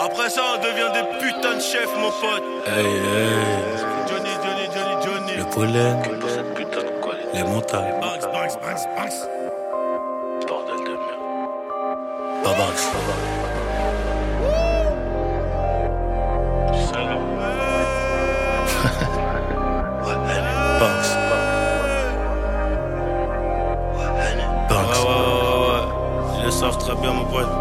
Après ça, on devient des putains de chefs, mon pote. Hey, hey. Johnny. Le pollen, Pour cette putain de qualité. les montagnes. Banks. Bordel de merde. Pas Banks. Banks. Banks. Ouais. Ils le savent très bien, mon pote.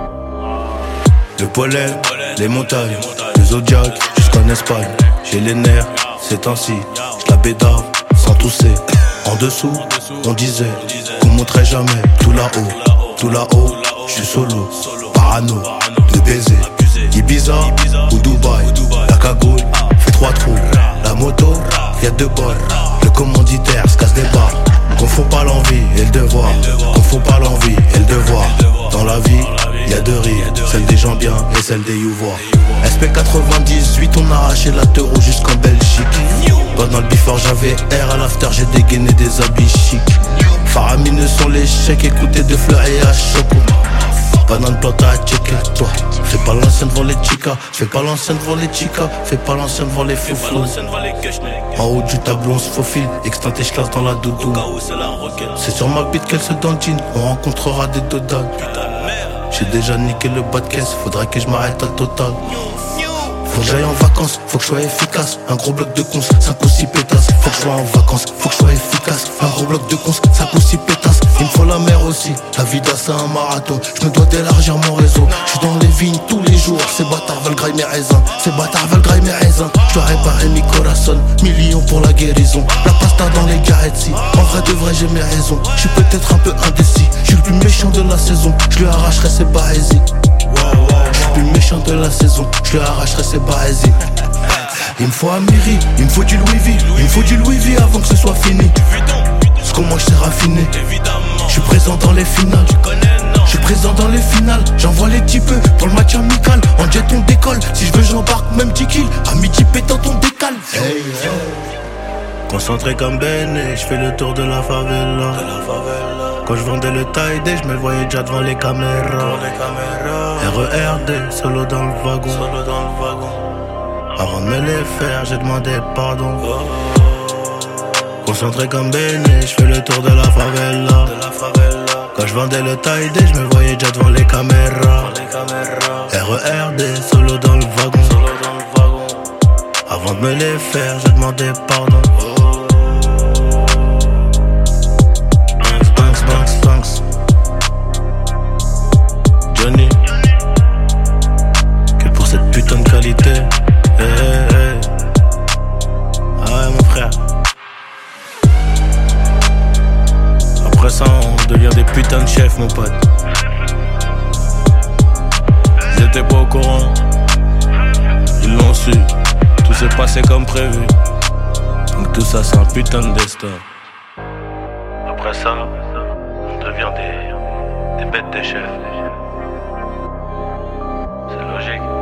Le pollen, les montagnes, le Zodiac jusqu'en Espagne. J'ai les nerfs, ces temps-ci, j'la bédave sans tousser. En dessous, on disait qu'on montrait jamais tout là-haut, j'suis solo, parano, de baiser. Ibiza ou Dubaï, la cagoule fait 3 trous. La moto, y'a 2 bords, le commanditaire se casse des barres. Confond pas l'envie et le devoir, confond pas l'envie et le devoir. Dans la vie, y'a 2 rives, celle des gens bien et celle des youvois. SP98, on a arraché la Teuro jusqu'en Belgique. Pendant le before j'avais air, à l'after j'ai dégainé des habits chics. Faramineux sont les chèques, écoutez de fleurs et à choco. Banane plante à checker, toi. Fais pas l'ancienne devant les chicas, fais pas l'ancienne devant les chicas, fais pas l'ancienne devant les foufous. En haut du tableau on se faufile, extinct et j'classe dans la doudou. C'est sur ma bite qu'elle se dandine, on rencontrera des dodanes. J'ai déjà niqué le bas de caisse, faudrait que je m'arrête à total. Faut que j'aille en vacances, faut que je sois efficace. Un gros bloc de cons, 5 ou 6 pétasses. Faut que je sois en vacances, faut que je sois efficace. Un gros bloc de cons, 5 ou 6 pétasses. Il me faut la mer aussi, la vie c'est un marathon. Je me dois d'élargir mon réseau. Je suis dans les vignes tous les jours. Ces bâtards veulent grailler mes raisins. Je dois réparer mes corazones. Millions pour la guérison. La pasta dans les garetti. En vrai de vrai j'ai mes raisons. Je suis peut-être un peu indécis. Je suis le plus méchant de la saison. Je lui arracherai ses barésies. Je suis le plus méchant de la saison. Je lui arracherai ses barésies. Il me faut un Miri, il me faut du Louis V. Il me faut du Louis V avant que ce soit fini. Ce qu'on mange c'est raffiné. Je suis présent dans les finales. Je suis présent dans les finales. J'envoie les petits peu pour le match amical. En jet on décolle. Si je veux j'embarque même 10 kills. À midi pétant on décale. Concentré comme Ben et je fais le tour de la favela. Quand je vendais le taille-day, je me voyais déjà devant les caméras. RERD, solo dans le wagon. Avant de me les faire, j'ai demandé pardon. Concentré comme Ben et je fais le tour de la favela. Quand je vendais le taille-day, je me voyais déjà devant les caméras. RERD, solo dans le wagon. Avant de me les faire, j'ai demandé pardon. Banks. Johnny, que pour cette putain de qualité. Hey. Ah ouais mon frère. Après ça on devient des putains de chefs mon pote. Ils étaient pas au courant. Ils l'ont su. Tout s'est passé comme prévu. Donc tout ça c'est un putain de destin. Après ça on devient des bêtes des chefs. C'est logique.